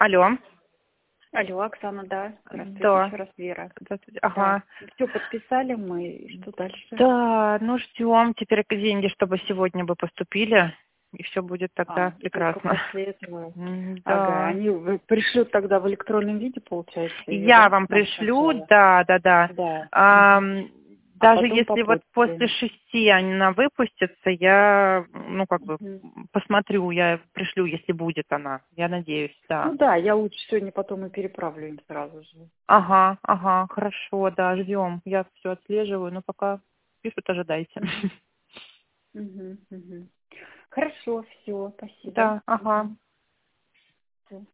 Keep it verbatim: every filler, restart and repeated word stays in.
Алло. Алло, Оксана, да. Здравствуйте, Да. еще раз Вера. Здравствуйте. Да. Ага. Все подписали мы, и что дальше? Да, ну ждем теперь деньги, чтобы сегодня бы поступили, и все будет тогда А, только прекрасно. после этого. М, Ага, Да. они вы- пришлют тогда в электронном виде, получается, ее, Я да, вам нам пришлю, сначала? да, да, да. Да. Мгм. Ам, А Даже потом по если вот после почте. шести она выпустится, я, ну, как бы, Мгм. посмотрю, я пришлю, если будет она. Я надеюсь, да. Ну да, я лучше сегодня потом и переправлю им сразу же. Ага, ага, хорошо, да, ждем. Я все отслеживаю, но пока пишут, ожидайте. Мгм. Мгм. Мгм. Хорошо, все, спасибо. Да, ага. Мгм. Всё.